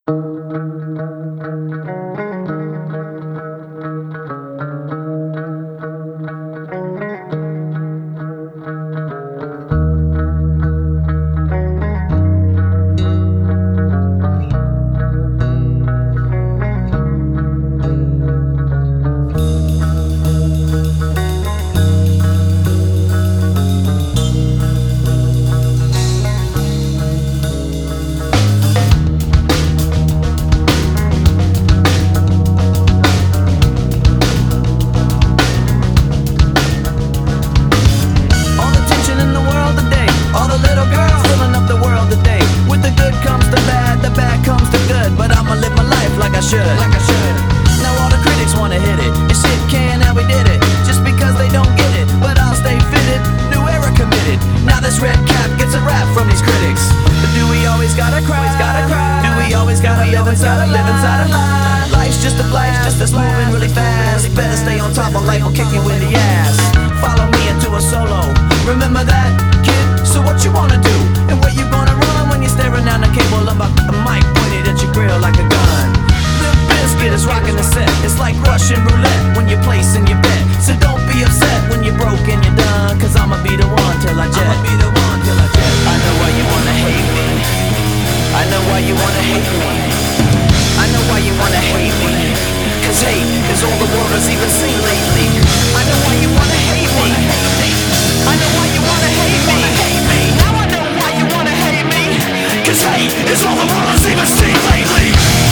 Now all the critics wanna hit it, and shit can, and we did it, just because they don't get it. But I'll stay fitted, new era committed. Now this red cap gets a rap from these critics. But do we always gotta cry? Do we always gotta live inside a lie? Life's just a blast, just that's moving really fast. Better stay on top, or life will kick you in the ass. Follow me into a solo, remember that, kid? So what you wanna do, and where you gonna run when you're staring down the cable about the mic pointed at your grill like a gun? Biscuit is rocking the set. It's like Russian roulette when you're placing your bet. So don't be upset when you're broke and you're done, cause I'ma be the one till I jet. I know why you wanna hate me. I know why you wanna hate me. I know why you wanna hate me. Cause hate is all the world has even seen lately. I know why you wanna hate me. I know why you wanna hate me. Now I know why you wanna hate me. Cause hate is all the world has even seen lately.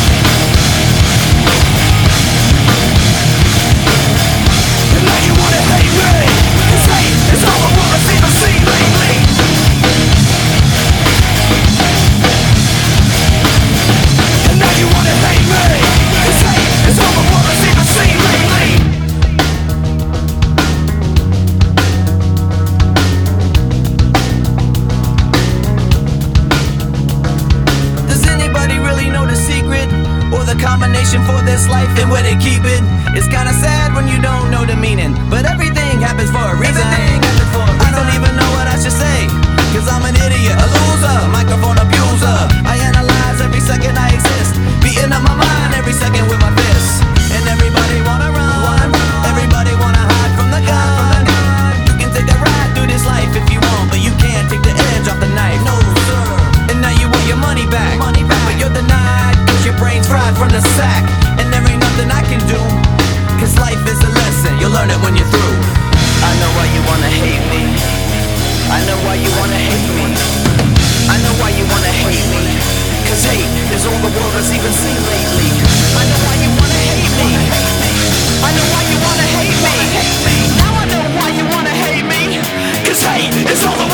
Combination for this life and where they keep it. It's kinda sad when you don't know the meaning, but everything happens for a reason. I don't even know what I should say, cause I'm an idiot, a loser, microphone abuser. I analyze every second I exist, beating up my mind every second with my fists. And everybody wanna run, everybody wanna hide from the gun. You can take a ride through this life if you want, but you can't take the edge off the knife. No sir. And now you want your money back, but you're denied, your brain's fried from the sack. And there ain't nothing I can do, cause life is a lesson, you'll learn it when you're through. I know why you wanna hate me. I know why you wanna hate me. I know why you wanna hate me. Cause hate is all the world has even seen lately. I know why you wanna hate me. I know why you wanna hate me. Now I know why you wanna hate me. Cause hate is all the